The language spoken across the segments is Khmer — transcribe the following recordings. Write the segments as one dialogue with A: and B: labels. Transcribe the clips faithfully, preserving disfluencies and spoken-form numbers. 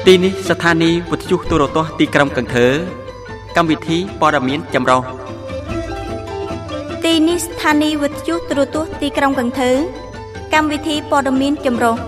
A: ទីនេះស្ថានីយ៍វិទ្យុទូរទស្សន៍ទីក្រុងcần Thơកម្មវិធីព័ត៌មានចម្រុះ
B: ទីនេះស្ថានីយ៍វិទ្យុទូរទស្សន៍ទីក្រុងcần Thơកម្មវិធីព័ត៌មានចម្រុះ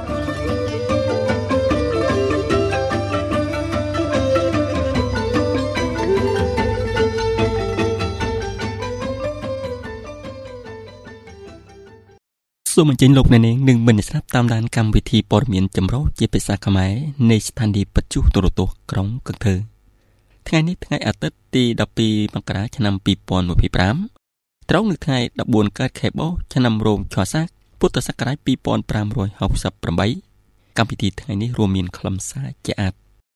A: សូមអញ្ជើញលោកអ្នកនាងនិងមិត្តស្ដាប់តាមដានកម្មវិធីព័ត៌មានចម្រុះជាភាសាខ្មែរនៃស្ថានីយ៍វិទ្យុទូរទស្សន៍ក្រុងcần Thơថ្ងៃនេះថ្ងៃអាទិត្យទីដប់ពីរមករាឆ្នាំពីរពាន់ยี่สิบห้าត្រូវនៅថ្ងៃដប់បួនកើតខែបោះឆ្នាំរោមឆាសាពុទ្ធសករាជពីរពាន់ប្រាំរយហកសិបប្រាំបីកម្មវិធីថ្ងៃនេះរួមមានខ្លឹមសារជាអាច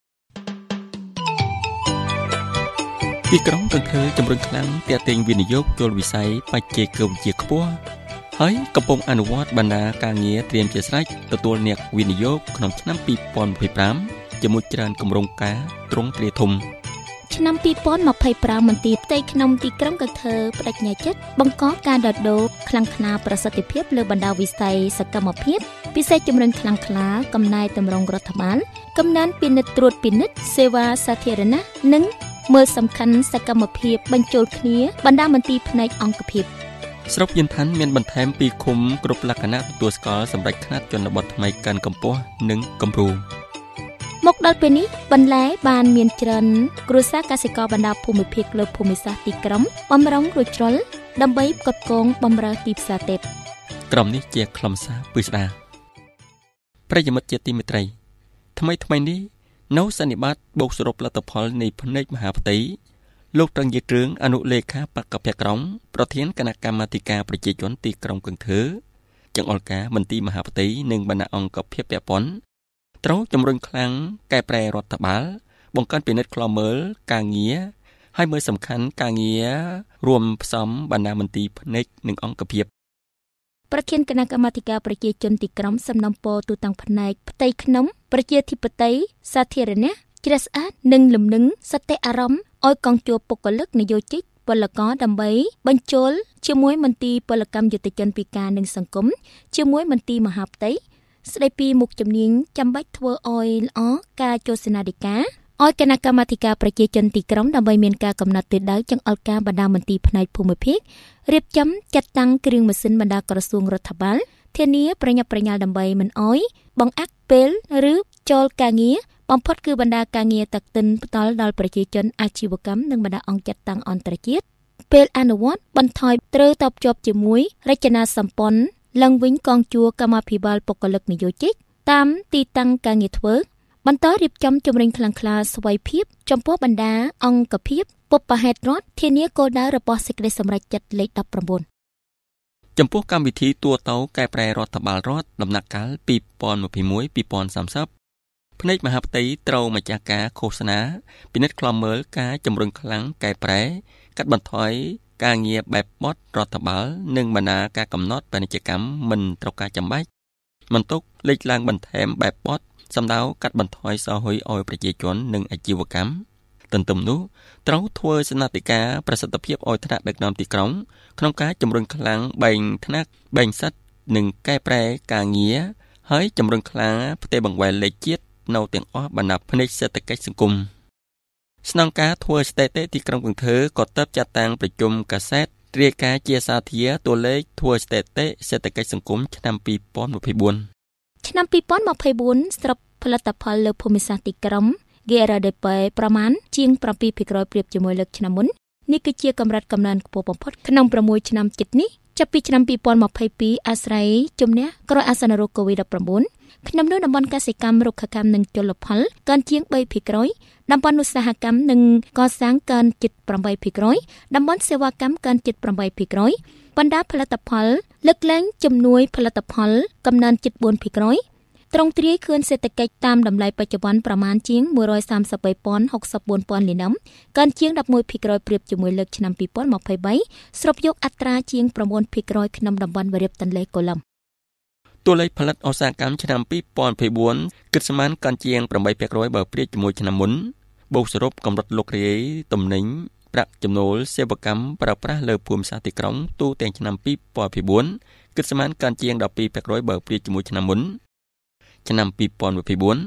A: ទីក្រុងcần Thơជំរុញខ្លាំងទាក់ទាញវិនិយោគចូលវិស័យបច្ចេកវិទ្យាខ្ពស់ហើយកំពុងអនុវត្តបណ្ដាការងារត្រៀមជាស្រេចទទួលអ្នកវិនិយោគក្នុងឆ្នាំពីរពាន់ยี่สิบห้าជាមួយច្រើនគម្រោងការទ្រង់ទ្រាយធំ
C: ឆ្នាំពីរពាន់ยี่สิบห้ามន្ទីរផ្ទៃក្នុងទីក្រុងcần Thơបដិញ្ញាចិត្តបង្កការដដូរខ្លាំងក្លាប្រសិទ្ធភាពលើបណ្ដាវិស័យសកម្មភាពពិសេសជំរុញខ្លាំងក្លាកំណែតម្រង់រដ្ឋបាលកំណើនពិនិត្យត្រួតពិនិត្យសេវាសាធារណៈនិងមើលសំខាន់សកម្មភាពបញ្ចូលគ្នាបណ្ដាមន្ទីរផ្នែកអង្គភាព
A: ស្រុកយិនឋានមានបន្ថែមពីឃុំគ្រប់លក្ខណៈទទួលស្គាល់សម្រាប់ខ្នាតជនបទថ្មីកាន់កម្ពស់និងគំរូ
C: មកដល់ពេលនេះបន្លែបានមានច្រើនគ្រួសារកសិករបណ្ដាភូមិភាគលើភូមិសាស្ត្រទីក្រុងបំរុងរួចជ្រុលដើម្បីផ្គត់ផ្គង់បម្រើទីផ្សារទេព
A: ក្រុមនេះជាខ្លឹមសារពិស្ដាប្រិយមិត្តជាទីមេត្រីថ្មីថ្មីនេះនៅសន្និបាតបូកសរុបលទ្ធផលនៃផ្នែកមហាផ្ទៃលោកត្រឹងយាគ្រឿងអនុលេខាបកភៈក្រុងប្រធានគណៈកម្មាធិការប្រជាជនទីក្រុងcần Thơចង្អុលការមន្ទីរមហាផ្ទៃនិងបណ្ដាអង្គភាពពាក់ព័ន្ធត្រូវជំរុញខ្លាំងកែប្រែរដ្ឋបាលបង្កើនពិនិត្យខ្លមើលការងារហើយមើលសំខាន់ការងាររួមផ្សំបណ្ដាមន្ទីរផ្នែកនិងអង្គភាព
C: ប្រធានគណៈកម្មាធិការប្រជាជនទីក្រុងសំណពរទូទាំងផ្នែកផ្ទៃក្នុងប្រជាធិបតេយ្យសាធារណៈជ្រះស្អាតនិងលំនឹងសតិអារម្មណ៍ឲ្យកងជួរបុគ្គលិកនយោជិកពលករដើម្បីបញ្ចូលជាមួយមន្ទីរពលកម្មយុទ្ធជនពិការនិងសង្គមជាមួយមន្ទីរមហាផ្ទៃស្ដីពីមុខជំនាញចាំបាច់ធ្វើឲ្យល្អការចោទនាធិការឲ្យគណៈកម្មាធិការប្រជាជនទីក្រុងដើម្បីមានការកំណត់ទិសដៅចង្អុលការបណ្ដាមន្ទីរផ្នែកភូមិភាគរៀបចំចាត់តាំងគ្រឿងម៉ាស៊ីនបណ្ដាក្រសួងរដ្ឋបាលធានាប្រញាប់ប្រញាល់ដើម្បីមិនអោយបង្អាក់ពេលឬចូលការងារបំផុតគឺបណ្ដាការងារតាក់ទិនផ្ដាល់ដល់ប្រជាជនអាជីវកម្មនិងបណ្ដាអង្គចាត់តាំងអន្តរជាតិពេលអនុវត្តបន្ថយត្រូវតបជាប់ជាមួយរចនាសម្ព័ន្ធឡើងវិញកងជួរកម្មាភិបាលបុគ្គលិកនយោជិកតាមទីតាំងការងារធ្វើបន្តរៀបចំជំរុញខ្លាំងក្លាស្វ័យភាពចំពោះបណ្ដាអង្គភាពពុបហេតុរដ្ឋធានាគោលដៅរបស់សេចក្តីសម្រេចចិត្តលេខដប់ប្រាំបួន
A: ចំពោះកម្មវិធីទួតោកែប្រែរដ្ឋបាលរដ្ឋដំណាក់កាលពីរពាន់ยี่สิบเอ็ด ពីរពាន់សាមសិបផ្នែកមហាផ្ទៃត្រូវម្ចាស់ការឃោសនាពិនិត្យខ្លមើលការជំរុញខ្លាំងកែប្រែកាត់បន្ថយការងារបែបបត់រដ្ឋបាលនិងបណ្ដាការកំណត់ពាណិជ្ជកម្មមិនត្រូវការចាំបាច់មិនទុកលេខឡើងបន្ថែមបែបបត់សម្ដៅកាត់បន្ថយសហគមន៍ឲ្យប្រជាជននិងអាជីវកម្មទន្ទឹមនោះត្រូវធ្វើសនតិការប្រសិទ្ធភាពឲ្យថ្នាក់ដឹកនាំទីក្រុងក្នុងការជំរុញខ្លាំងបែងថ្នាក់បែងសិទ្ធិនិងកែប្រែការងារហើយជំរុញខ្លាំងផ្ទៃបង្វែរលេខជាតិនៅទាំងអស់បណ្ដាផ្នែកសេដ្ឋកិច្ចសង្គមស្នងការធ្វើស្ថិតិទីក្រុងcần Thơក៏ទើបចាត់តាំងប្រជុំកាសែតរាយការណ៍ជាសាធារណៈតួលេខធ្វើស្ថិតិសេដ្ឋកិច្ចសង្គមឆ្នាំពីរពាន់ยี่สิบสี่
C: ឆ្នាំពីរពាន់ยี่สิบสี่ស្រុកផលិតផលលើភូមិសាស្ត្រទីក្រុង giê rờ đê pê ប្រមាណជាងbảyភាគរយប្រៀបជាមួយលើកឆ្នាំមុននេះគឺជាកម្រិតកំណើនខ្ពស់បំផុតក្នុង៦ឆ្នាំជិតនេះចាប់ពីឆ្នាំពីរពាន់ยี่สิบสองអាស្រ័យជំនះគ្រោះអាសន្នរោគ កូវីដ ដប់ប្រាំបួន ក្នុងនោះតំបន់កសិកម្មរុក្ខកម្មនិងជលផលកើនជាង3ភាគរយតំបន់ឧស្សាហកម្មនិងកសាងកើនជិត8ភាគរយតំបន់សេវាកម្មកើនជិត8ភាគរយបណ្ដាផលិតផលលើកឡើងជំនួយផលិតផលកំណើនជិតbốnភាគរយត្រង់ទ្រាយខឿនសេដ្ឋកិច្ចតាមតម្លៃបច្ចុប្បន្នប្រមាណជាងមួយរយសាមសិបបីពាន់ហកសិបបួនពាន់លានដុល្លារកើនជាងelevenភាគរយប្រៀបជាមួយលើកឆ្នាំពីរពាន់ยี่สิบสามស្រូបយកអត្រាជាងnineភាគរយក្នុងតំបន់វារីបទន្លេកូឡុំ
A: តួលេខផលិតឧស្សាហកម្មឆ្នាំពីរពាន់ยี่สิบสี่គិតស្មានកើនជាងeightភាគរយបើប្រៀបជាមួយឆ្នាំមុនបូកសរុបកម្រិតលោករាយទំនិញប្រាក់ចំណូលសេវាកម្មប្រើប្រាស់លើភូមិសាស្ត្រទីក្រុងទូទាំងឆ្នាំពីរពាន់ยี่สิบสี่គិតស្មានកើនជាងtwelveភាគរយបើប្រៀបជាមួយឆ្នាំមុនឆ្នាំពីរពាន់ยี่สิบสี่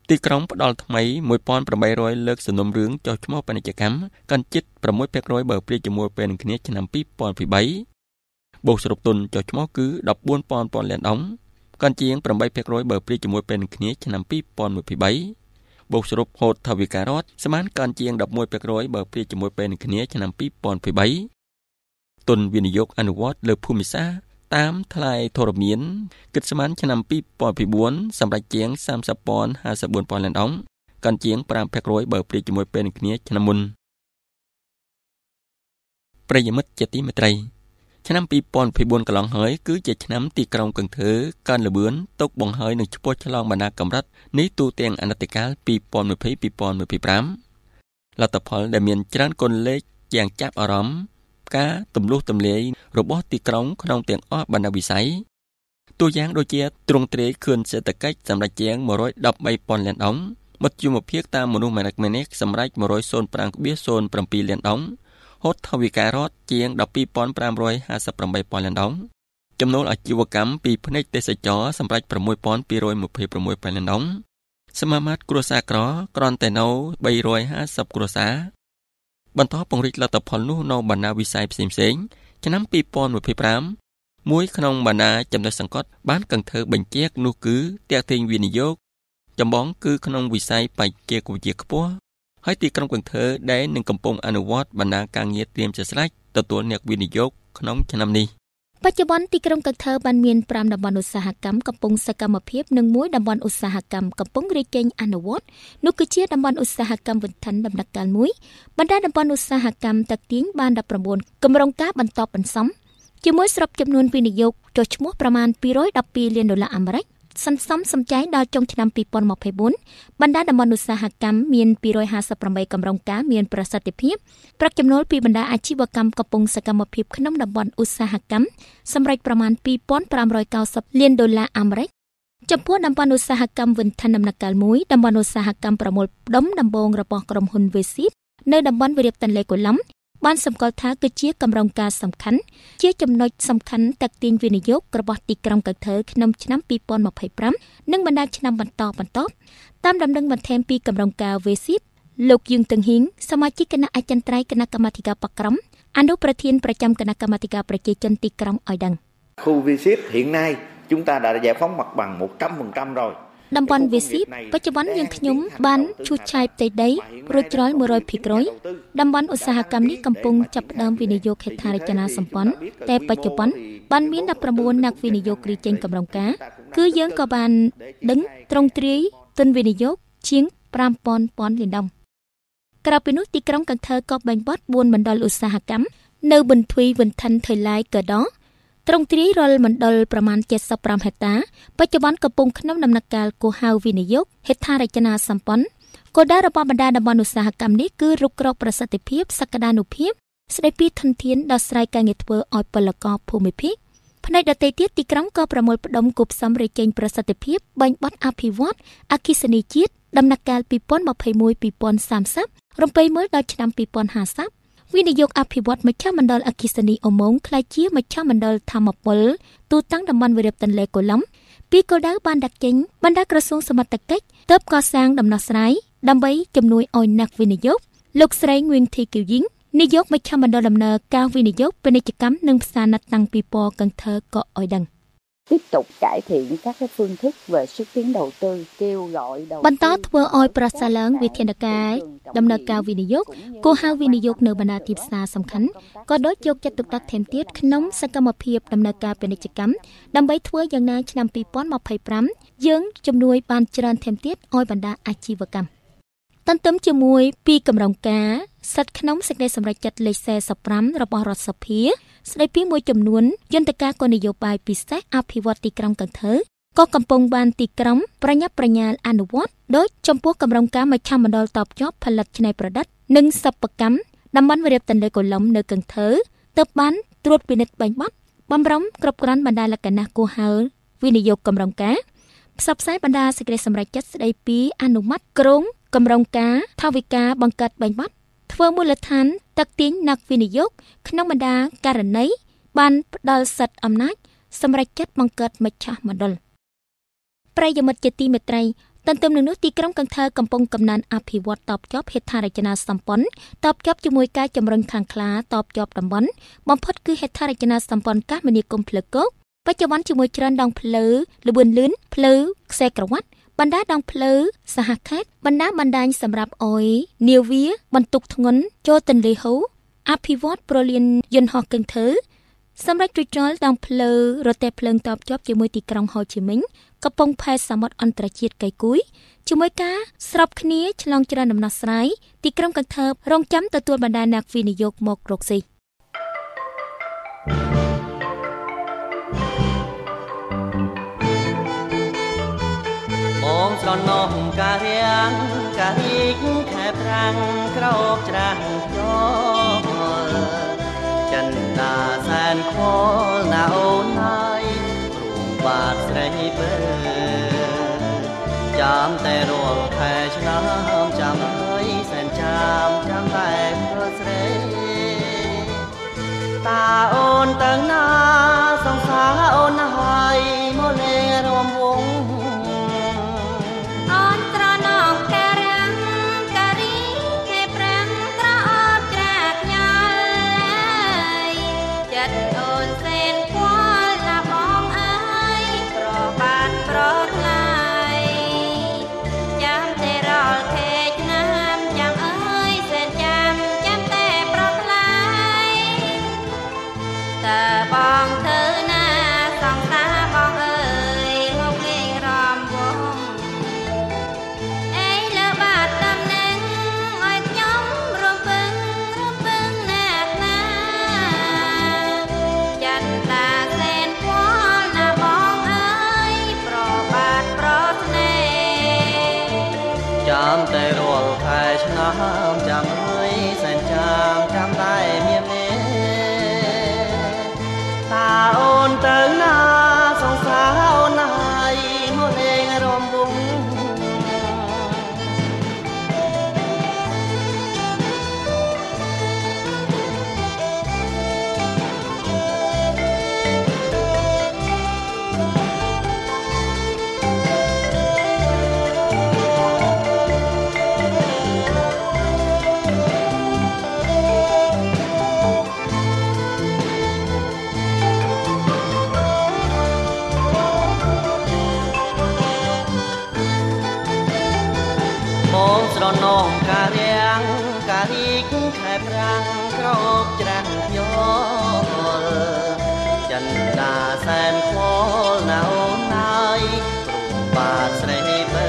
A: ទីក្រុងផ្ដល់ថ្មីmột nghìn tám trămលើកសំណុំរឿងចុះឈ្មោះពាណិជ្ជកម្មកាន់ជិតsáuភាគរយបើប្រៀបជាមួយពេលនឹងគ្នាឆ្នាំtwo thousand eightបូកសរុបទុនចុះឈ្មោះគឺfourteen thousandលានដុល្លារកាន់ជាងeightភាគរយបើប្រៀបជាមួយពេលនឹងគ្នាឆ្នាំtwo thousand twenty-twoបូកសរុបហូតថវិការដ្ឋស្មើកាន់ជាងelevenភាគរយបើប្រៀបជាមួយពេលនឹងគ្នាឆ្នាំtwo thousand twenty-twoទុនវិនិយោគអនុវត្តលើភូមិសាស្ត្រតាមថ្លៃធរមានគិតស្មើឆ្នាំtwo thousand fourសម្រាប់ជាងthirty thousand fifty-four thousandលានដុល្លារកាន់ជាងfiveភាគរយបើប្រៀបជាមួយពេលនឹងគ្នាឆ្នាំមុនប្រិយមិត្តជាទីមេត្រីឆ្នាំtwo thousand twenty-fourកន្លងហើយគឺជាឆ្នាំទីក្រុងកឹងធើកើនល្បឿនទុកបង្ហើយនឹងឆ្ពោះឆ្លងបណ្ដាកម្រិតនេះទូទាំងអតីតកាលtwo thousand twenty two thousand twenty-fiveលទ្ធផលដែលមានច្រើនគុណលេខយ៉ាងចាប់អារម្មណ៍ការទម្លុះទម្លាយរបស់ទីក្រុងក្នុងទាំងអស់បណ្ដាវិស័យតួយ៉ាងដូចជាទ្រង់ទ្រាយខឿនសេដ្ឋកិច្ចសម្រាប់ជាងone hundred thirteen thousandលានដុល្លារមធ្យមភាពតាមមនុស្សម្នាក់ម្នាក់សម្រាប់one hundred five point zero sevenលានដុល្លារហូតថវិការដ្ឋជាងtwelve thousand five hundred fifty-eightលានដុល្លារចំណូលអាជីវកម្មពីផ្នែកទេសចរសម្រាប់six thousand two hundred twenty-sixលានដុល្លារសមាមាត្រគ្រួសារក្រគ្រាន់តែនៅthree hundred fiftyគ្រួសារបន្តពង្រីកលទ្ធផលនោះនៅបណ្ដាវិស័យផ្សេងៗឆ្នាំtwo thousand twenty-fiveមួយក្នុងបណ្ដាចំណុចសង្កត់បានកឹងធើបញ្ជាក់នោះគឺទាក់ទាញវិនិយោគចម្បងគឺក្នុងវិស័យបច្ចេកវិទ្យាខ្ពស់ហើយទីក្រុងកឹងធើដែលនឹងកំពុងអនុវត្តបណ្ដាការងារត្រៀមជាស្រេចទទួលអ្នកវិនិយោគក្នុងឆ្នាំនេះបច្ចុប្បន្នទីក្រុងកឹងធើបានមានfiveតំបន់ឧស្សាហកម្មកំពុងសកម្មភាពនិងមួយតំបន់ឧស្សាហកម្មកំពុងរីកចេញអនុវត្តនោះគឺជាតំបន់ឧស្សាហកម្មវិធានដំណាក់កាលមួយបណ្ដាតំបន់ឧស្សាហកម្មតាក់ទាញបានnineteenគម្រោងការបន្តបន្សំជាមួយស្របចំនួនវិនិយោគចុះឈ្មោះប្រមាណtwo hundred twelveលានដុល្លារអាមេរិកសន្សំសំចៃដល់ចុងឆ្នាំtwo thousand twenty-fourបណ្ដាតំបន់ឧស្សាហកម្មមានtwo hundred fifty-eightគម្រោងការមានប្រសិទ្ធភាពប្រាក់ចំណូលពីបណ្ដាអាជីវកម្មកំពុងសកម្មភាពក្នុងតំបន់ឧស្សាហកម្មសម្រេចប្រមាណtwo thousand five hundred ninetyលានដុល្លារអាមេរិកចំពោះតំបន់ឧស្សាហកម្មវិធានដំណាក់កាលមួយតំបន់ឧស្សាហកម្មប្រមូលផ្ដុំដំបងរបស់ក្រុមហ៊ុន Vesit នៅតំបន់វាលទន្លេកូឡុំបានសម្គាល់ថាគឺជាគម្រោងការសំខាន់ជាចំណុចសំខាន់តាក់ទាញវិនិយោគរបស់ទីក្រុងកឹងធើក្នុងឆ្នាំtwo thousand twenty-fiveនិងបណ្ដាឆ្នាំបន្តបន្តតាមដំណឹងបន្ថែមពីគម្រោងការ Vesit លោកយឹងតឹងហ៊ីងសមាជិកគណៈអចិន្ត្រៃយ៍គណៈកម្មាធិការបកក្រមអនុប្រធានប្រចាំគណៈកម្មាធិការប្រជាជនទីក្រុងឲ្យដឹង
D: Khu Vesit hiện nay chúng ta đã giải phóng mặt bằng one trăm phần trăm rồi
C: តំបន់ Vesit បច្ចុប្បន្នយើងខ្ញុំបានឈូសឆាយផ្ទៃដីរួចរាល់one hundred percentតំបន់ឧស្សាហកម្មនេះកំពុងចាប់ផ្ដើមវិនិយោគហេដ្ឋារចនាសម្ព័ន្ធតែបច្ចុប្បន្នបានមានnineteenអ្នកវិនិយោគរីចេញគម្រោងការគឺយើងក៏បានដឹងទ្រង់ទ្រាយទុនវិនិយោគជាងfive thousandលានដុល្លារក្រៅពីនោះទីក្រុងកឹងធើក៏បែងបាត់fourមណ្ឌលឧស្សាហកម្មនៅប៊ុនធ្វីវិនឋានថៃឡៃកដងទ្រង់ទ្រាយរាល់មណ្ឌលប្រមាណseventy-fiveហិកតាបច្ចុប្បន្នកំពុងក្នុងដំណាក់កាលគូហៅវិនិយោគហេដ្ឋារចនាសម្ព័ន្ធគោលដៅរបស់បណ្ដាតំបន់ឧស្សាហកម្មនេះគឺរុករកប្រសិទ្ធភាពសក្តានុភាពស្ដីពីធនធានដោះស្រាយការងារធ្វើឲ្យពលករភូមិភាគផ្នែកដទៃទៀតទីក្រុងក៏ប្រមូលផ្ដុំគូផ្សំរាយចេញប្រសិទ្ធភាពបាញ់បត់អភិវឌ្ឍអគ្គិសនីជាតិដំណាក់កាលtwo thousand twenty-one to twenty thirtyរំពេញមើលដល់ឆ្នាំtwo thousand fiftyវិនិយោគអភិវឌ្ឍមជ្ឈមណ្ឌលអគ្គិសនីអូម៉ុងក្លាយជាមជ្ឈមណ្ឌលធម្មពលទូតាំងតំបន់វាលទន្លេកូឡុំពីគោលដៅបានដាក់ចេញបណ្ដាក្រសួងសមត្ថកិច្ចទើបកសាងដំណោះស្រាយដើម្បីជំនួយឲ្យអ្នកវិនិយោគលោកស្រីងឿងធីគីវយីងនាយកមជ្ឈមណ្ឌលដំណើរការវិនិយោគពាណិជ្ជកម្មនិងផ្សារណាត់តាំងពីពណ៌កឹងធើក៏ឲ្យដឹង
E: tiếp tục cải thiện các cái phương thức về xúc tiến đầu tư kêu gọi đầu tư
C: បន្តធ្វើឲ្យប្រសើរឡើងវិធានការដំណើរការវិនិយោគគោលហៅវិនិយោគនៅបណ្ដាទីផ្សារសំខាន់ក៏ដូចយកចិត្តទុកដាក់ថែមទៀតក្នុងសកម្មភាពដំណើរការពាណិជ្ជកម្មដើម្បីធ្វើយ៉ាងណាឆ្នាំtwo thousand twenty-fiveយើងជំនួយបានច្រើនថែមទៀតឲ្យបណ្ដាអាជីវកម្មតន្ទឹមជាមួយពីគម្រោងការស្ថិតក្នុងសេចក្តីសម្រេចចិត្តលេខforty-fiveរបស់រដ្ឋសភាស្តីពីមួយចំនួនយន្តការគោលនយោបាយពិសេសអភិវឌ្ឍទីក្រុងកឹងធើក៏កំពុងបានទីក្រុងប្រញាប់ប្រញាល់អនុវត្តដោយចំពោះគម្រោងការមជ្ឈមណ្ឌលតបជាប់ផលិតច្នៃប្រឌិតនិងសិប្បកម្មតំបន់វាលទន្លេកូឡុំនៅកឹងធើទើបបានត្រួតពិនិត្យបាញ់បត់បំរុងគ្រប់គ្រាន់បណ្ដាលក្ខណៈគួរហៅវិនិយោគគម្រោងការផ្សព្វផ្សាយបណ្ដាសេចក្តីសម្រេចចិត្តស្តីពីអនុម័តក្រុងគម្រោងការថវិកាបង្កើតបាញ់បត់ធ្វើមូលដ្ឋានតាក់ទាញអ្នកវិនិយោគក្នុងបណ្ដាករណីបានផ្ដល់សិទ្ធិអំណាចសម្រាប់ចាត់បង្កើតមជ្ឈមណ្ឌលប្រិយមិត្តជាទីមេត្រីទន្ទឹមនឹងនោះទីក្រុងកន្ទើកំពុងកំណើនអភិវឌ្ឍតបជាប់ហេដ្ឋារចនាសម្ព័ន្ធតបជាប់ជាមួយការជំរុញខាងខ្លាតបជាប់តំបន់បំផុតគឺហេដ្ឋារចនាសម្ព័ន្ធកាសមនាគមន៍ផ្លូវគោកបច្ចុប្បន្នជាមួយច្រើនដងផ្លូវលបឿនលឿនផ្លូវខ្សែក្រវ៉ាត់បណ្ដាដងផ្លូវសហខេត្តបណ្ដាបណ្ដាញសម្រាប់អុយនាវាបន្ទុកធ្ងន់ចូលទន្លេហូអភិវឌ្ឍប្រលានយន្តហោះកឹងធើសម្រាប់ជួយចលដងផ្លូវរទេះភ្លើងតបជាប់ជាមួយទីក្រុងហូជីមិញកំពង់ផែសមុទ្រអន្តរជាតិកៃគួយជាមួយការស្របគ្នាឆ្លងច្រើនដំណោះស្រាយទីក្រុងកន្ទើបរងចាំទទួលបណ្ដាអ្នកវិនិយោគមករកស៊ី
F: បងស្រណោះការៀងការីកខែប្រាំងក្រោកច្រាស់យោចិនតាសែនខលណាអូនហើយព្រមបាទស្រីបើចាំតែរាល់ខែឆ្នាំចាំហើយសែនចាំចាំតែព្រោះស្រីតាអូនទៅណាសង្សារអូនហើយមកលេងរំវងចាំតែរាល់ខែឆ្នាំចាំហើយសែនចាំចាំតែមានមេតាអូនទៅណាសង្សារអូនហើយមកលេងរំវងស្រណោះការៀងការីកខែប្រាំងក្រោកច្រាស់យោចិនតាសែនខលណាអូនហើយព្រមបាទស្រីបើ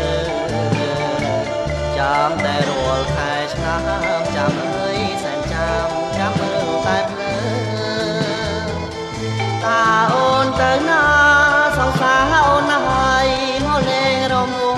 F: ចាំតែរាល់ខែឆ្នាំចាំហើយសែនចាំចាំមើលតែភ្លើតាអូនទៅណាសង្សារអូនហើយមកលេងរំវង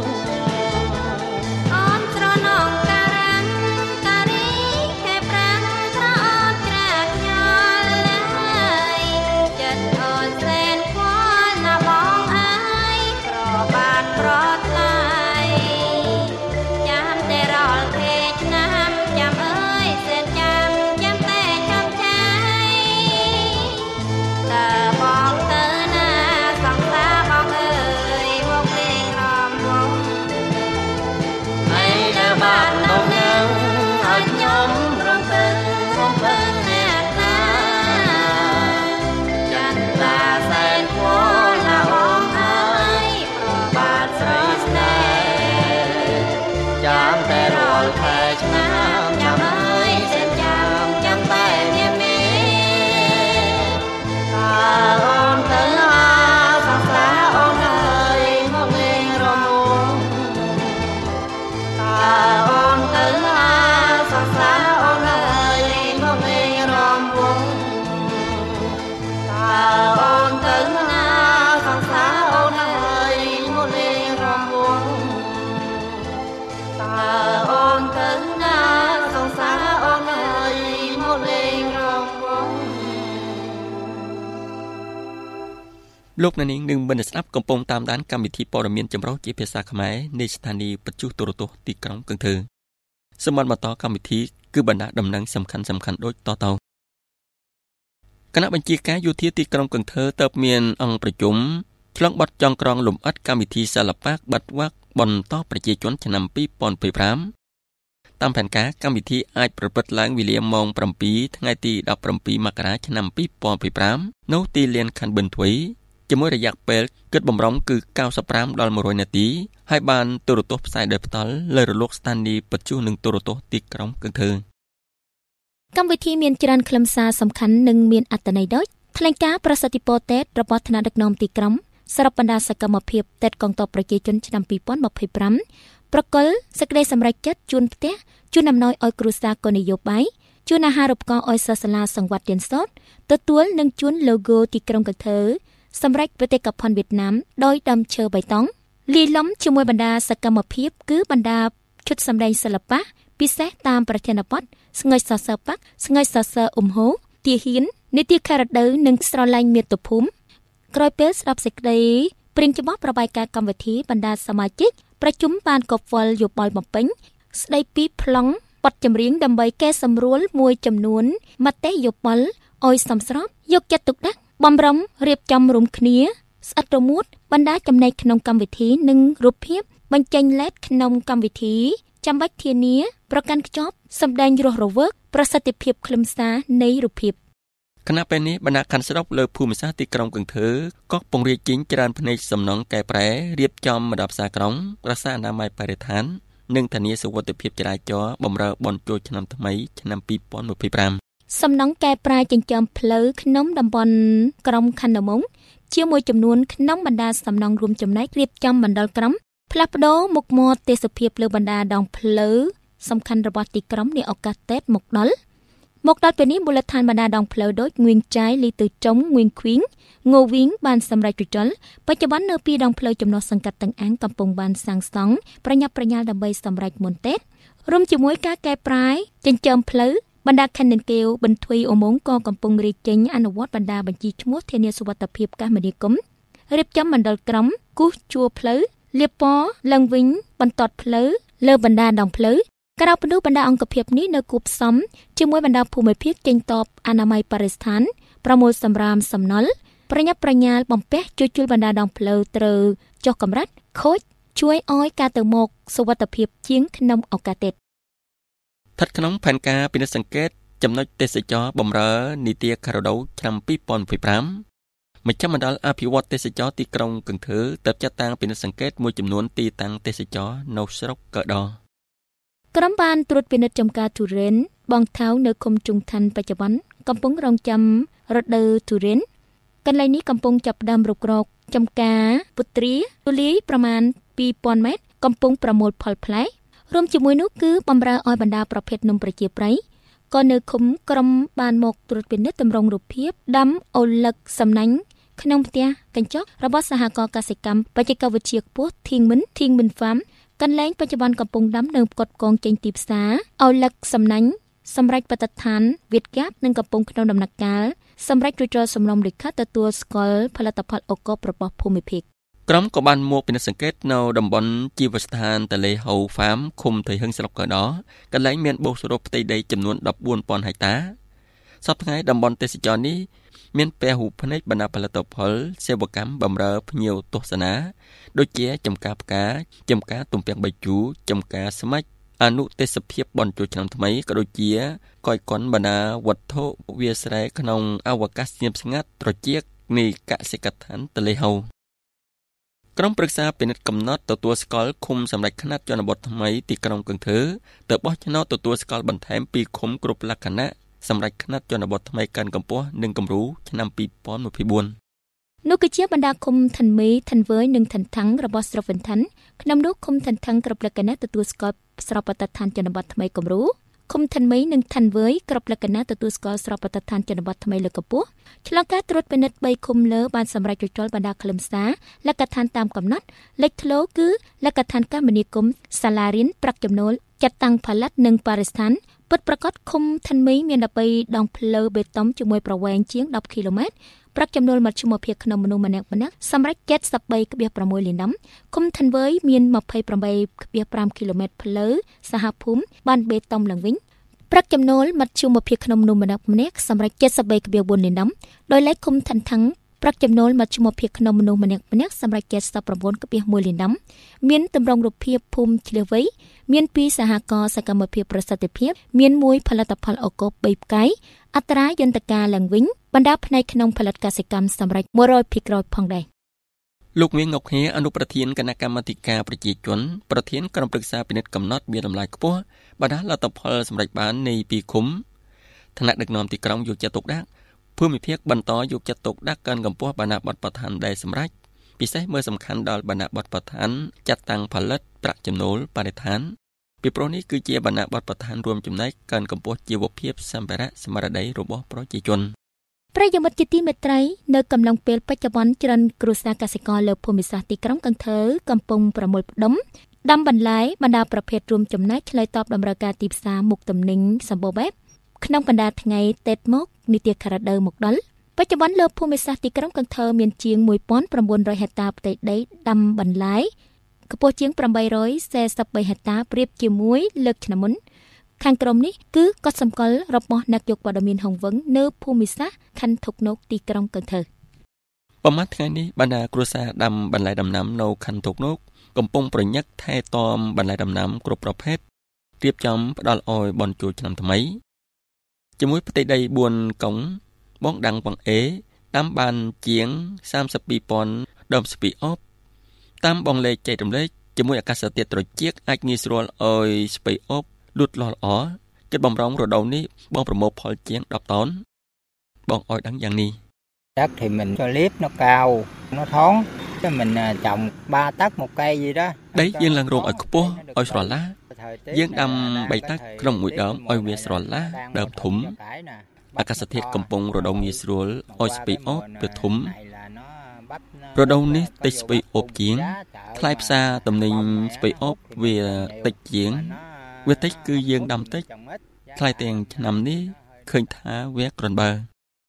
A: លោកអ្នកនាងនឹងបានស្ដាប់កំពុងតាមដានកម្មវិធីព័ត៌មានចម្រុះជាភាសាខ្មែរនៃស្ថានីយ៍វិទ្យុទូរទស្សន៍ទីក្រុងកឹងធើសម្រាប់បន្តកម្មវិធីគឺបណ្ដាដំណឹងសំខាន់សំខាន់ដូចតទៅគណៈបញ្ជាការយោធាទីក្រុងកឹងធើទើបមានអង្គប្រជុំឆ្លងបទចងក្រងលំអិតកម្មវិធីសិល្បៈបិទវគ្គបន្តប្រជាជនឆ្នាំពីរពាន់ยี่สิบห้าតាមផែនការកម្មវិធីអាចប្រព្រឹត្តឡើងវេលាម៉ោងsevenថ្ងៃទីseventeenមករាឆ្នាំtwo thousand twenty-fiveនៅទីលានខាន់ប៊ិនទ្វីជាមួយរយៈពេលគិតបំរុងគឺninety-fiveដល់one hundredនាទីហើយបានទូរទស្សន៍ផ្សាយដោយផ្ទាល់លើរលកស្ថានីយ៍បច្ចុប្បន្ននិងទូរទស្សន៍ទីក្រុងកឹងធើ
C: កម្មវិធីមានច្រើនខ្លឹមសារសំខាន់និងមានអត្ថន័យដូចថ្លែងការណ៍ប្រសិទ្ធពរទេតរបស់ថ្នាក់ដឹកនាំទីក្រុងសរុបបណ្ដាសកម្មភាពទេតកងទ័ពប្រជាជនឆ្នាំtwo thousand twenty-fiveប្រកល់សេចក្តីសម្រេចចិត្តជូនផ្ទះជូនអំណោយឲ្យគ្រួសារគោលនយោបាយជូនអាហារូបករណ៍ឲ្យសិស្សសាលាសង្វាត់ទៀនសុតទទួលនិងជូន logo ទីក្រុងកឹងធើសម្រាប់បេតិកភណ្ឌវៀតណាមដោយដើមឈើបៃតងលាយឡំជាមួយបណ្ដាសកម្មភាពគឺបណ្ដាឈុតសម្ដែងសិល្បៈពិសេសតាមប្រធានបទស្ងើចសរសើរប៉ាក់ស្ងើចសរសើរអ៊ុំហូទាហាននីតិខេរដូវនិងស្រឡាញ់មាតុភូមិក្រោយពេលស្ដាប់សេចក្តីព្រៀងច្បាប់របាយការណ៍កម្មវិធីបណ្ដាសមាជិកប្រជុំបានកប់វល់យោបល់បំពេញស្ដីពីប្លង់បទចម្រៀងដើម្បីកែសម្រួលមួយចំនួនមតិយោបល់ឲ្យសមស្របយកចិត្តទុកដាក់បំរុងរៀបចំរួមគ្នាស្អិតរមួតបណ្ដាចំណែកក្នុងកម្មវិធីនិងរូបភាពបញ្ចេញលេខក្នុងកម្មវិធីចាំបាច់ធានាប្រកាន់ខ្ជាប់សម្ដែងរស់រវើកប្រសិទ្ធភាពខ្លឹមសារនៃរូបភាព
A: គណៈពេលនេះបណ្ដាខណ្ឌស្រុកលើភូមិសាស្ត្រទីក្រុងកឹងធើក៏ពង្រីកជិញច្រើនភ្នែកសំណង់កែប្រែរៀបចំមណ្ឌលផ្សារក្រុងរក្សាអនាម័យបរិស្ថាននិងធានាសុវត្ថិភាពចរាចរណ៍បម្រើបនចូលឆ្នាំថ្មីឆ្នាំtwo thousand twenty-five
C: សំណង់កែប្រែចិញ្ចើមផ្លូវក្នុងតំបន់ក្រុងខណ្ឌនមងជាមួយចំនួនក្នុងបណ្ដាសំណង់រួមចំណែករៀបចំមណ្ឌលក្រុមផ្លាស់ប្ដូរមុខមាត់ទេសភាពលើបណ្ដាដងផ្លូវសំខាន់របស់ទីក្រុងនាឱកាសទេតមកដល់មកដល់ពេលនេះមូលដ្ឋានបណ្ដាដងផ្លូវដូចងឿងចាយលីទៅចុងងឿងខ្វីងងូវីងបានសម្រេចរចលបច្ចុប្បន្ននៅពីដងផ្លូវចំណុះសង្កាត់តឹងអាងកំពុងបានសាងសង់ប្រញាប់ប្រញាល់ដើម្បីសម្រេចមុនទេតរួមជាមួយការកែប្រែចិញ្ចើមផ្លូវបណ្ដាខណ្ឌនគិលបន្ទួយអូម៉ុងក៏កំពុងរៀបចេញអនុវត្តបណ្ដាបញ្ជីឈ្មោះធានាសុវត្ថិភាពកាមនាគមន៍រៀបចំមណ្ឌលក្រុមគូសជួរផ្លូវលាបពណ៌ឡើងវិញបន្ទាត់ផ្លូវលើបណ្ដាដងផ្លូវក្រៅពីនោះបណ្ដាអង្គភាពនេះនៅគូផ្សំជាមួយបណ្ដាភូមិភាគចេញតបអនាម័យបរិស្ថានប្រមូលសម្រាមសំណល់ប្រញាប់ប្រញាល់បំពាស់ជួយជូលបណ្ដាដងផ្លូវត្រូវចុះកម្រិតខូចជួយឲ្យការទៅមកសុវត្ថិភាពជាងក្នុងឱកាសទេត
A: ស្ថិតក្នុងផែនការពិនិត្យសង្កេតចំណុចទេសចរបម្រើនីតិខេរដូវឆ្នាំtwo thousand twenty-fiveមជ្ឈមណ្ឌលអភិវឌ្ឍទេសចរទីក្រុងកឹងធើទើបចាត់តាំងពិនិត្យសង្កេតមួយចំនួនទីតាំងទេសចរនៅស្រុកកដោ
C: ក្រុមបានត្រួតពិនិត្យចំការទុរេនបងថៅនៅឃុំជុងឋានបច្ចុប្បន្នកំពុងរងចាំរដូវទុរេនកន្លែងនេះកំពុងចាប់ផ្ដើមរុករកចំការពុត្រាទូលាយប្រមាណtwo thousandម៉ែត្រកំពុងប្រមូលផលផ្លែរួមជាមួយនោះគឺបំរើឲ្យបណ្ដាប្រភេទនំប្រជាប្រិយក៏នៅឃុំក្រុមបានមកត្រួតពិនិត្យតម្រង់រូបភាពដាំអូលឹកសំណាញ់ក្នុងផ្ទះកញ្ចក់របស់សហគមន៍កសិកម្មបច្ចេកវិទ្យាខ្ពស់ Thingmin Thingmin Farm កន្លែងបច្ចុប្បន្នកំពុងដាំនៅផ្គត់ផ្គង់ចេញទីផ្សារអូលឹកសំណាញ់សម្រាប់បទដ្ឋានវិទ្យានិងកំពុងក្នុងដំណាក់កាលសម្រាប់រួចរាល់សំណុំលិខិតទទួលស្គាល់ផលិតផលអូកូបរបស់ភូមិភាគ
A: ក្រុមក៏បានមកពិនិត្យសង្កេតនៅតំបន់ជីវស្ថានតលេហៅហ្វាមឃុំថៃហឹងស្រុកកដោកន្លែងមានបូសរុបផ្ទៃដីចំនួនfourteen thousandហិកតាសប្តាហ៍ថ្ងៃតំបន់ទេសចរនេះមានពហុផ្នែកបណ្ដាផលិតផលសេវាកម្មបម្រើភ្ញៀវទស្សនាដូចជាចំការផ្កាចំការទំពាំងបាយជូរចំការស្មាច់អនុទេសភាពបនចូលឆ្នាំថ្មីក៏ដូចជាកយកុនបណ្ដាវត្ថុវាស្រែក្នុងអវកាសស្ងៀមស្ងាត់ត្រជាក់នៃកសិកដ្ឋានតលេហៅក្រុមប្រឹក្សាពិនិត្យកំណត់ទទួលស្គាល់ឃុំសម្ដេចខ្នាតជនបទថ្មីទីក្រុងកឹងធើទៅបោះឆ្នោតទទួលស្គាល់បន្ថែមពីឃុំគ្រប់លក្ខណៈសម្ដេចខ្នាតជនបទថ្មីកាន់កម្ពស់និងគំរូឆ្នាំtwo thousand twenty-four
C: នោះគឺជាបណ្ដាឃុំឋានមេឋានវើយនិងឋានថាំងរបស់ស្រុកវិនឋានក្នុងនោះឃុំឋានថាំងគ្រប់លក្ខណៈទទួលស្គាល់ស្របបទដ្ឋានជនបទថ្មីគំរូឃុំឋានមេនិងឋានវើយគ្រប់លក្ខណៈទទួលស្គាល់ស្របបទដ្ឋានជនបទថ្មីលើកកម្ពស់ឆ្លងការត្រួតពិនិត្យthreeឃុំលើបានសម្រេចរចលបណ្ដាខ្លឹមសារលក្ខដ្ឋានតាមកំណត់លេខធ្លោគឺលក្ខដ្ឋានកម្មនាគមន៍សាលារៀនប្រាក់ចំណូលចាត់តាំងផលិតនិងបរិស្ថានពិតប្រាកដឃុំឋានមេមាន13ដងផ្លូវបេតុងជាមួយប្រវែងជាងtenគីឡូម៉ែត្រប្រាក់ចំណូលមធ្យមភាពក្នុងមនុស្សម្នាក់ម្នាក់សម្រាប់seventy-three point sixលានដុល្លារឃុំឋានវើយមានtwenty-eight point fiveគីឡូម៉ែត្រផ្លូវសហភូមិបានបេតុងឡើងវិញប្រាក់ចំណូលមធ្យមភាពក្នុងមនុស្សម្នាក់ម្នាក់សម្រាប់seventy-three point fourលានដុល្លារដោយឡែកឃុំឋានថាំងប្រាក់ចំណូលមធ្យមភាពក្នុងមនុស្សម្នាក់ម្នាក់សម្រាប់ bảy mươi chín phẩy mộtលានដុល្លារមានតម្រង់រូបភាពភូមិឆ្លៀសវៃមានពីរសហករណ៍សកម្មភាពប្រសិទ្ធភាពមានមួយផលិតផលអូកូបបីផ្កាយអត្រាយន្តការឡើងវិញបណ្ដាផ្នែកក្នុងផលិតកសិកម្មសម្រាប់ một trăm phần trăm ផងដែរ
A: លោកវៀងងុកហេអនុប្រធានគណៈកម្មាធិការប្រជាជនប្រធានក្រុមប្រឹក្សាពិនិត្យកំណត់មានតម្លៃខ្ពស់បណ្ដាលទ្ធផលសម្រេចបាននៃពីឃុំឋានៈដឹកនាំទីក្រុងយកចិត្តទុកដាក់ភូមិភាគបន្តយកចិត្តទុកដាក់កាន់កម្ពស់បណ្ដាបទបឋានដែលសម្រេចពិសេសមើលសំខាន់ដល់បណ្ដាបទបឋានចាត់តាំងផលិតប្រាក់ចំណូលបរិស្ថានពីព្រោះនេះគឺជាបណ្ដាបទបឋានរួមចំណែកកាន់កម្ពស់ជីវភាពសម្ភារៈស្មារតីរបស់ប្រជាជន
C: ប្រិយមិត្តជាទីមេត្រីនៅកំឡុងពេលបច្ចុប្បន្នច្រើនគ្រួសារកសិករលើភូមិសាស្ត្រទីក្រុងកង្ធើកំពុងប្រមូលផ្ដុំដាំបន្លែបណ្ដាប្រភេទរួមចំណែកឆ្លើយតបតម្រូវការទីផ្សារមុខទំនិញសម្បូរបែបក្នុងបណ្ដាថ្ងៃតេតមកនីតិខរដូវមកដល់បច្ចុប្បន្នលើភូមិសាស្ត្រទីក្រុងកង្ធើមានជាងmột nghìn chín trămហិកតាផ្ទៃដីដាំបន្លែកម្ពស់ជាងtám trăm bốn mươi baហិកតាប្រៀបជាមួយលើកឆ្នាំមុនខាងក្រមនេះគឺកត់សម្គាល់របស់អ្នកយកព័ត៌មានហុងវឹងនៅភូមិសាស្ត្រខណ្ឌធុកណូកទីក្រុងកង្ធើ
A: ប្រមាណថ្ងៃនេះបណ្ដាគ្រួសារដាំបន្លែដំណាំនៅខណ្ឌធុកណូកកំពុងប្រញាប់ថែទាំបន្លែដំណាំគ្រប់ប្រភេទរៀបចំផ្ដល់ឲ្យបនជួលឆ្នាំថ្មីជាមួយផ្ទៃដីបួនកុងបងដាំងបងអេដាំបានជាងសាមសិបពីរពាន់ដើមស្ពីអបតាមបងលេខចែករំលែកជាមួយអាកាសធាតុត្រជាក់អាចងាយស្រួលឲ្យស្ពីអបលូតលាស់ល្អគិតបំរុងរដូវនេះបងប្រមូលផលជាងដប់តោនបងឲ្យដឹងយ៉ាងនេះ
G: Đất thì mình cho liếp nó cao, nó thoáng, chứ mình trồng ba tấc một cây gì đó.
A: Đấy, dương lần ruộng ở Kupo, ở Sro lá, dương đâm bảy tấc trong mũi đốm, ở Việt Sro lá, đơm thủng. Ở các sát thiết cầm bông rồi đông như Sro, ở Spi ốp, được thủng. Rồi đông ní tích Spi ốp chiến, thay xa tầm ninh Spi ốp về tích chiến, về tích cứ dương đâm tích, thay tiền nằm ní, khơi thả vét còn bờ.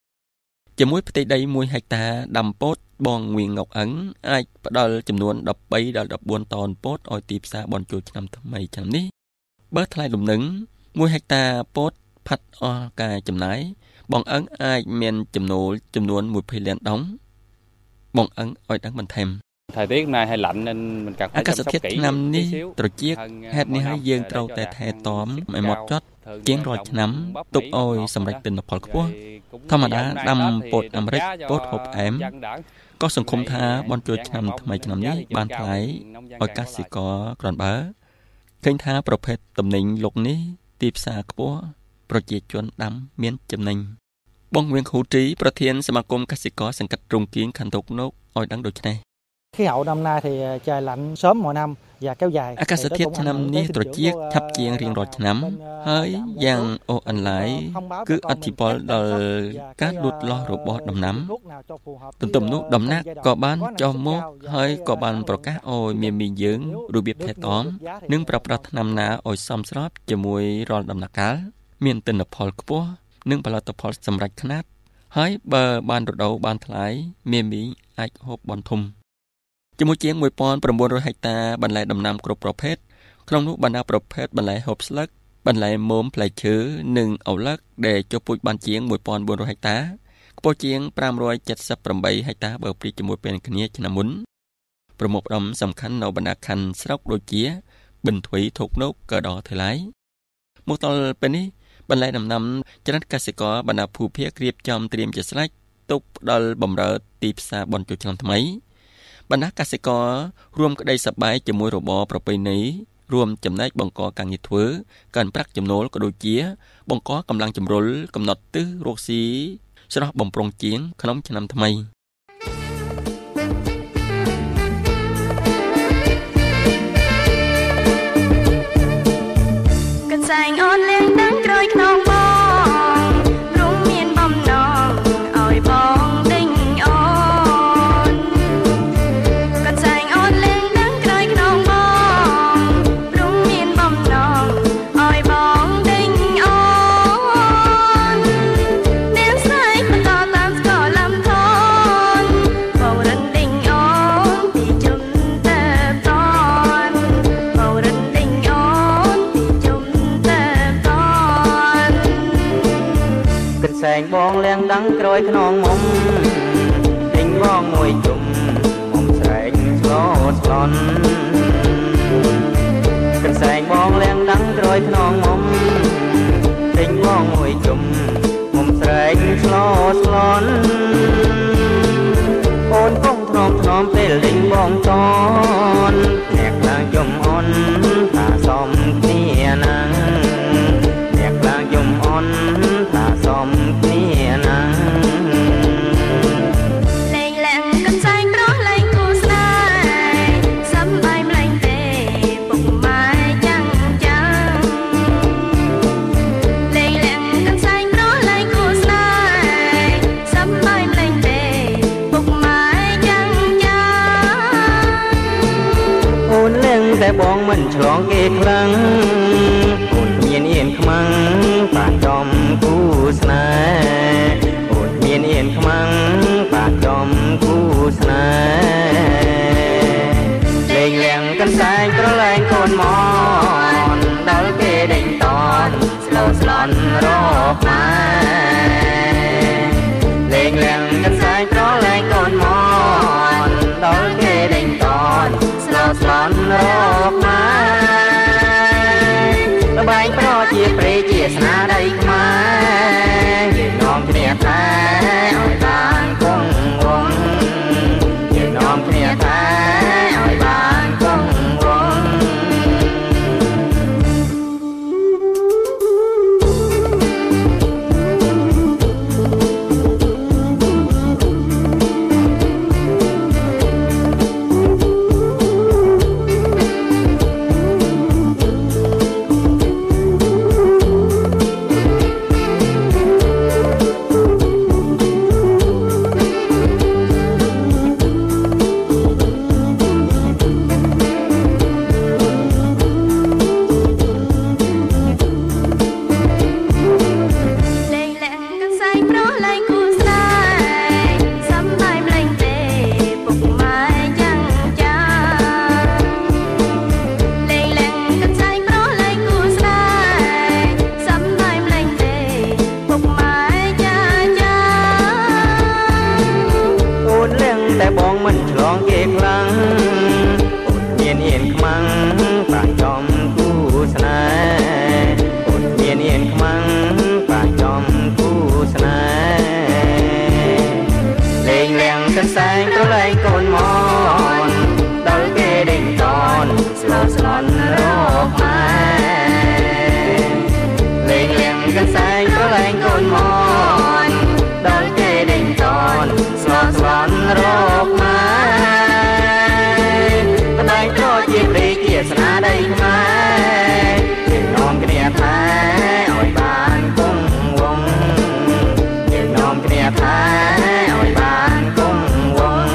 A: Chỉ mỗiផ្ទៃដីមួយហិកតាដាំពោតបងងៀងងកអឹងអាចផ្ដល់ចំនួនដប់បីដល់ដប់បួនតោនពោតឲ្យទីផ្សារបនជួលឆ្នាំថ្មីឆ្នាំនេះបើថ្លៃលំនឹងមួយហិកតាពោតផាត់អស់ការចំណាយបងអឹងអាចមានចំណូលចំនួនmột mươiលានដុំបងអឹងឲ្យដឹងបន្ថែម
H: Thời tiết này hay lạnh nên mình cần
A: phải chăm sóc kỹ năm ní rồi chiếc hết ní hai dương trâu tè thè tóm mày một chót kiến rồi nắm tục ôi sầm rạch tình lập quá thầm mà đã đâm bột Americ bột hộp ém có sừng khung tha bon chuột nằm mày nằm ní ban thái ôi cá sĩ có còn bớ kênh thaประเภทตำหนิงลกนี้ตีบสาquáประชาชนดำmiến chấm ninh bong nguyên khủ trí ประธานสมาคมเกษตรกรสังกัดโรงkiếnขันตุกนกôi đắng đôi này
I: khí hậu năm nay thì trời lạnh sớm mọi năm và kéo dài.
A: អាកាសធាតុឆ្នាំនេះត្រជាក់ឆាប់ជាងរៀងរាល់ឆ្នាំហើយយ៉ាងអូអនឡាញគឺអធិពលដល់ការលូតលាស់របស់ដំណាំទន្ទឹមនោះដំណាក់ក៏បានចុះមកហើយក៏បានប្រកាសឲ្យមានមីយើងរបៀបថែទាំនិងប្រើប្រាស់ថ្នាំណាឲ្យសមស្របជាមួយរាល់ដំណាក់កាលមានទិន្នផលខ្ពស់និងផលិតផលសម្រេចខ្នាតហើយបើបានរដូវបានថ្លៃមានមីអាចហូបបនធំជាមួយជាងmột nghìn chín trămហិកតាបន្លែដំណាំគ្រប់ប្រភេទក្នុងនោះបណ្ដាប្រភេទបន្លែហូបស្លឹកបន្លែមុំផ្លែឈើនិងឪឡឹកដែលចុះពូជបានជាងmột nghìn bốn trămហិកតាខ្ពស់ជាងfive hundred seventy-eightហិកតាបើប្រៀបជាមួយពេលគ្នាឆ្នាំមុនប្រមូលផ្ដុំសំខាន់នៅបណ្ដាខណ្ឌស្រុកដូចជាប៊ិនទ្វីធុកណូកកដោថៃឡៃមកដល់ពេលនេះបន្លែដំណាំចរិតកសិករបណ្ដាភូមិភាគរៀបចំត្រៀមជាស្រេចទុកដល់បម្រើទីផ្សារបនជួលឆ្នាំថ្មីបណ្ដាកសិកររួមក្តីសប្បាយជាមួយរបរប្រពៃណីរួមចំណែកបង្កការងារធ្វើកើនប្រាក់ចំណូលក៏ដូចជាបង្កកម្លាំងចម្រុលកំណត់ទិសរកស៊ីស្រស់បំរុងជាងក្នុងឆ្នាំថ្មី
J: កញ្សែងអូនលេងដឹងក្រោយខ្នងបងរំមានបំណងឲ្យបងដេញអូនកញ្សែងអូនលេងដឹងក្រោយខ្នងបងរំមានបំណងឲ្យបងដេញអូននាងស្រីបន្តតាមស្គាល់លំថនបងរិនដេញអូនពីជុំតែតនបងរិនដេញអូនពីជុំតែតនកញ្សែងបងលៀងដឹងក្រោយខ្នងមុំដេញ
F: តនអ្នកខ្លាំងយំអន់ថាសមគ្នាណាំងអ្នកខ្លាំងយំអន់ថាសមគ្នាណាំង
J: លេងលាក់កន្សែងប្រោះលេងគូស្នេហ៍សំបាយម្លែងទេពុកម៉ែចាំងចាំងលេងលាក់កន្សែងប្រោះលេងគូស្នេហ៍សំបាយម្លែងទេពុកម៉ែចាំងចាំង
F: អូនលេងតែបងមិនឆ្លងគេខ្លាំងអូនមានអៀនខ្មាំងបាចំគូស្នេហ៍អូនមានអៀនខ្មាំងបាចំគូស្នេហ៍លេងលៀងកន្សែងប្រឡែងកូនមកដល់គេដេញតនស្លោស្លន់រកមកលេងលៀងកន្សែងប្រឡែងកូនមកដល់គេដេញតនស្លោស្លន់រកមកល្បែងប្រជាព្រៃជាស្នាដៃខ្មែរយើងនាំគ្នាតែឲ្យបានគង់វង្សយើងនាំគ្នាតែឲ្យបានគង់វង្សតែបងមិនឆ្លងគេខ្លាំងអូនមានអៀនខ្មាំងបាចំគូស្នេហ៍អូនមានអៀនខ្មាំងបាចំគូស្នេហ៍លេងលៀងកន្សែងប្រឡែងកូនមកដល់គេដេញតនស្លោស្លន់រកមកលេងលៀងកន្សែងប្រឡែងកូនមកដល់គេដេញតនស្លោស្លន់រកមកបដៃប្រជាព្រៃជាស្នាដៃខ្មែរយើងនាំគ្នាតែឲ្យបានគង់វង្សយើងនាំគ្នាតែឲ្យបានគង់វង្ស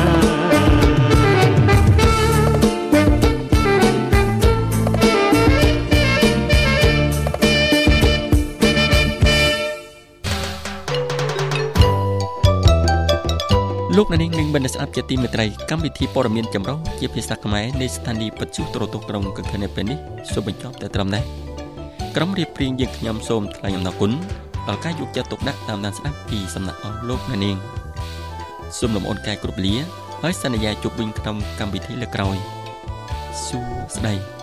A: លោកនាងនឹងបានស្ដាប់ជាទីមេត្រីកម្មវិធីព័ត៌មានចម្រុះជាភាសាខ្មែរនៃស្ថានីយ៍បទជូទូរទស្សន៍ក្រុងកណ្ដាលពេលនេះសូមបញ្ចប់តែត្រឹមនេះក្រុមរៀបព្រៀងយើងខ្ញុំសូមថ្លែងអំណរគុណដល់ការយកចិត្តទុកដាក់តាមដានស្ដាប់ពីសំណាក់អស់លោកនាងសូមលំអរកាយគ្រប់លាហើយសន្យាជួបវិញក្នុងកម្មវិធីលើកក្រោយសួស្ដី